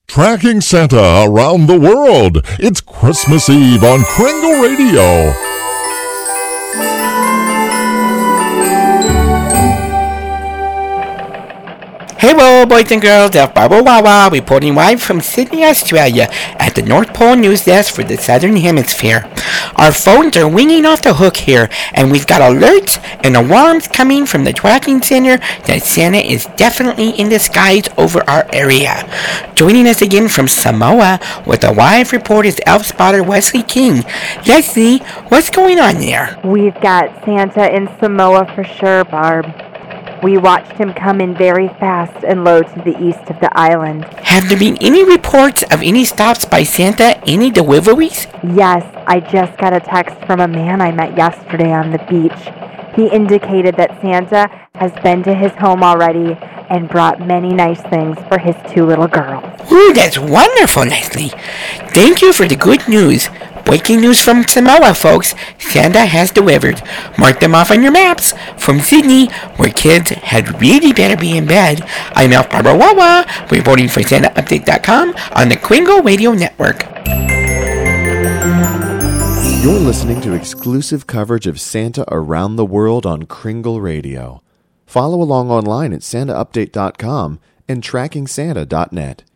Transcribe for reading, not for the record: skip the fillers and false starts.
Tracking Santa around the world. It's Christmas Eve on Kringle Radio. Hello, boys and girls, Elf Barbara Wawa reporting live from Sydney, Australia at the North Pole News Desk for the Southern Hemisphere. Our phones are ringing off the hook here, and we've got alerts and alarms coming from the tracking center that Santa is definitely in the skies over our area. Joining us again from Samoa with a live report is Elf Spotter Wesley King. Leslie, what's going on there? We've got Santa in Samoa for sure, Barb. We watched him come in very fast and low to the east of the island. Have there been any reports of any stops by Santa, any deliveries? Yes, I just got a text from a man I met yesterday on the beach. He indicated that Santa has been to his home already and brought many nice things for his two little girls. Ooh, that's wonderful, Leslie. Thank you for the good news. Breaking news from Samoa, folks. Santa has delivered. Mark them off on your maps. From Sydney, where kids had really better be in bed, I'm Elf Barbara Wawa, reporting for SantaUpdate.com on the Kringle Radio Network. You're listening to exclusive coverage of Santa around the world on Kringle Radio. Follow along online at SantaUpdate.com and TrackingSanta.net.